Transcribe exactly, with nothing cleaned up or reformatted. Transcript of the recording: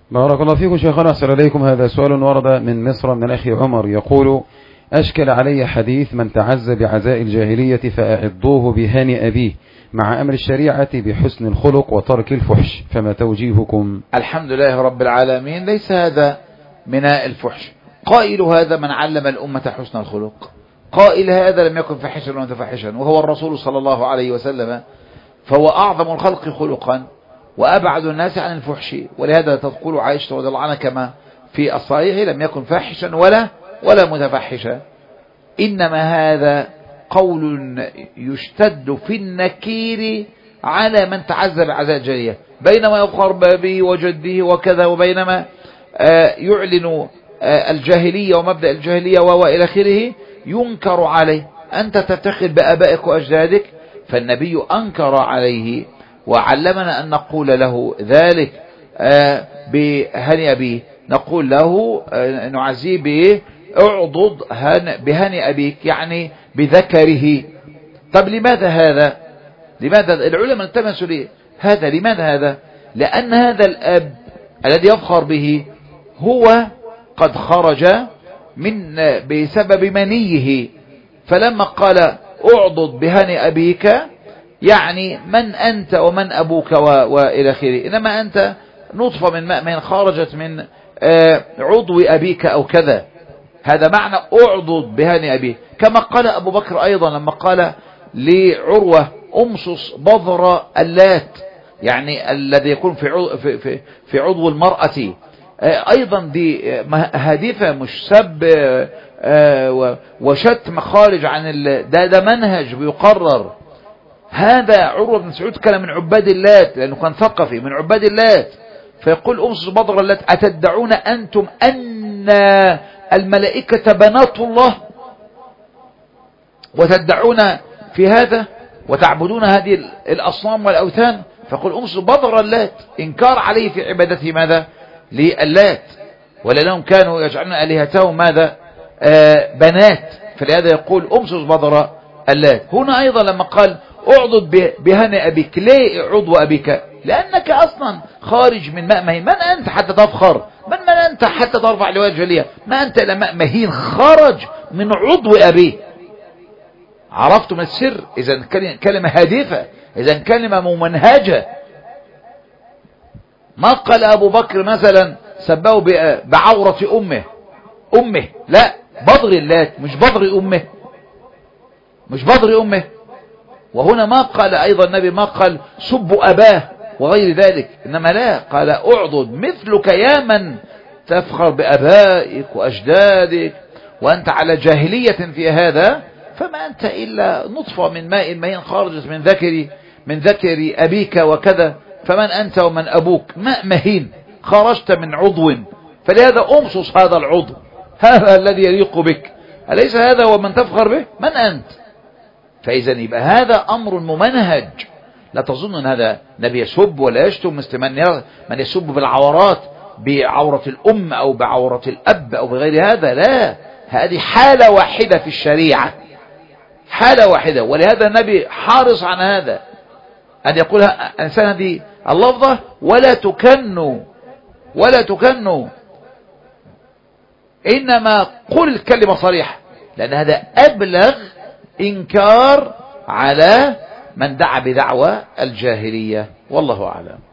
بارك الله فيكم شيخنا، أحسن إليكم. هذا سؤال ورد من مصر من أخي عمر يقول: أشكل علي حديث من تعز بعزاء الجاهلية فأعضوه بهاني أبيه مع أمر الشريعة بحسن الخلق وترك الفحش، فما توجيهكم؟ الحمد لله رب العالمين، ليس هذا من الفحش. قائل هذا من علم الأمة حسن الخلق، قائل هذا لم يكن فاحشا ومتفحشا، وهو الرسول صلى الله عليه وسلم، فهو أعظم الخلق خلقا وأبعد الناس عن الفحش. ولهذا تقول عائشة رضي الله عنها كما في الصحيح: لم يكن فاحشا ولا ولا متفحشا. إنما هذا قول يشتد في النكير على من تعذب بعزاء الجاهلية، بينما يفخر به وجده وكذا، وبينما يعلن الجاهلية ومبدأ الجاهلية وإلى آخره، ينكر عليه. أنت تفتخر بآبائك وأجدادك، فالنبي أنكر عليه وعلمنا أن نقول له ذلك بهني أبيه، نقول له نعزيه به: اعضض بهني أبيك، يعني بذكره. طب لماذا هذا؟ لماذا العلماء التمسوا ليه هذا؟ لماذا هذا؟ لأن هذا الأب الذي يفخر به هو قد خرج من بسبب منيه، فلما قال اعضض بهني أبيك يعني من أنت ومن أبوك وإلى آخره، إنما أنت نطفة من ماء من خرجت من عضو أبيك أو كذا. هذا معنى اعضض بهني أبيك. كما قال أبو بكر أيضا لما قال لعروة: أمصص بذر اللات، يعني الذي يكون في عضو, في, في, في عضو المرأة. أيضا دي هادفة، مش سب وشتم خارج عن ده, ده منهج بيقرر. هذا عروة بن مسعود كان من عباد اللات، لأنه كان ثقفي من عباد اللات، فيقول: أمصص بذر اللات، أتدعون أنتم أن الملائكة بنات الله وتدعون في هذا وتعبدون هذه الأصنام والأوثان؟ فقل أمصص بذر اللات، إنكار عليه في عبادته ماذا؟ للات، ولأنهم كانوا يجعلون آلهتهم ماذا؟ آه بنات، فلهذا يقول أمصص بذر اللات. هنا أيضا لما قال اعضد بهني أبيك، ليه عضو أبيك؟ لأنك أصلا خارج من ماء مهين. من أنت حتى تفخر؟ من من أنت حتى ترفع لواء الجاهلية؟ ما أنت إلى ماء مهين خرج من عضو أبيه. عرفتم السر؟ إذا كلمة هادفة، إذا كلمة ممنهجة. ما قال أبو بكر مثلا سبه بعورة أمه أمه لا، بضر اللات، مش بضر أمه، مش بضر أمه. وهنا ما قال أيضا النبي ما قال سبوا أباه وغير ذلك، إنما لا، قال اعضد مثلك يا من تفخر بأبائك وأجدادك وأنت على جاهلية في هذا، فما أنت إلا نطفة من ماء مهين خارجت من ذكر من ذكر أبيك وكذا، فمن أنت ومن أبوك؟ ماء مهين خرجت من عضو، فلهذا أمصص هذا العضو، هذا الذي يليق بك، أليس هذا ومن تفخر به؟ من أنت؟ فإذا يبقى هذا أمر ممنهج. لا تظن أن هذا نبي يسب ولا يشتم مثل من يسب بالعورات، بعورة الأم أو بعورة الأب أو بغير هذا، لا، هذه حالة واحدة في الشريعة، حالة واحدة. ولهذا النبي حارص عن هذا، أن يقول إنسان هذه اللفظة ولا تكنوا ولا تكنوا، إنما قل الكلمة صريحة، لأن هذا أبلغ إنكار على من دعا بدعوى الجاهلية. والله أعلم.